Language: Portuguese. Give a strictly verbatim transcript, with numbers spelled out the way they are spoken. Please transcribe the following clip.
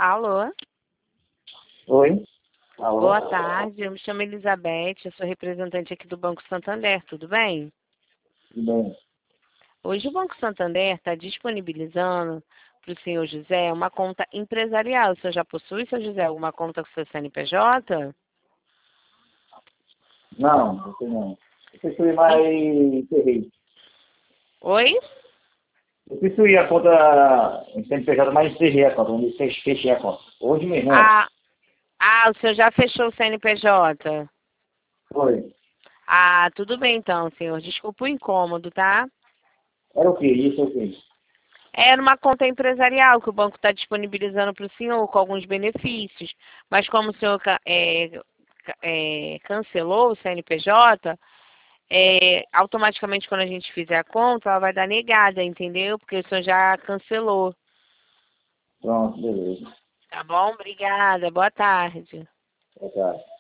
Alô? Oi? Alô? Boa tarde, eu me chamo Elizabeth, eu sou representante aqui do Banco Santander, tudo bem? Tudo bem? Hoje o Banco Santander está disponibilizando para o senhor José uma conta empresarial. O senhor já possui, senhor José, alguma conta com seu C N P J? Não, você não. Eu preciso ir mais encerrei. Oi? Eu preciso ir a conta em C N P J, mas encerrei a conta, onde vocês fechei a conta. Hoje mesmo, né? Ah, ah, o senhor já fechou o C N P J? Foi. Ah, tudo bem então, senhor. Desculpa o incômodo, tá? Era o quê? Isso é o quê? É numa conta empresarial que o banco está disponibilizando para o senhor com alguns benefícios. Mas como o senhor ca- é, ca- é, cancelou o C N P J, é, automaticamente quando a gente fizer a conta, ela vai dar negada, entendeu? Porque o senhor já cancelou. Pronto, beleza. Tá bom? Obrigada. Boa tarde. Boa tarde.